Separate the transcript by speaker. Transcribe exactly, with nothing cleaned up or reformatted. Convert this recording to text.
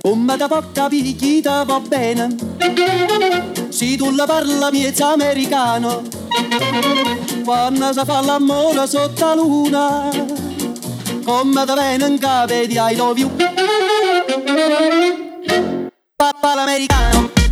Speaker 1: Come da porta picchita va bene, se tu la parla miezza americano, quando si fa l'amore sotto la luna, come da bene in capo di I love you. Papà l'americano.